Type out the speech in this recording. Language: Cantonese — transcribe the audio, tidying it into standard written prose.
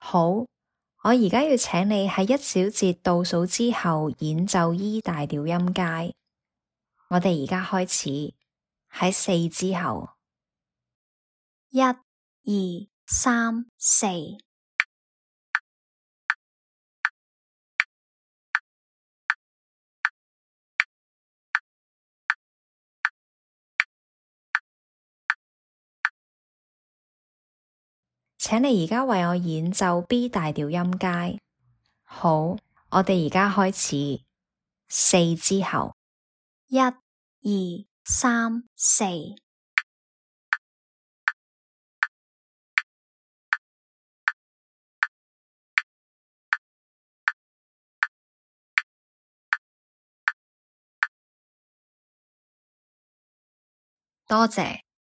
好，我而家要請你喺1小節倒數之後演奏 E 大調音階。我哋而家開始，喺4之後，1、2、3、4。請你而家為我演奏 B 大調音階。好，我哋而家開始，4之後，1、2、3、4。多謝。